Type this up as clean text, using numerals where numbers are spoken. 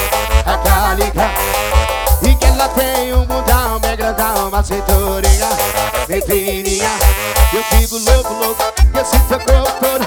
calicá. E que ela tem um bundão bem grandão, uma cinturinha bem fininha. Eu fico louco, louco, que esse teu corpo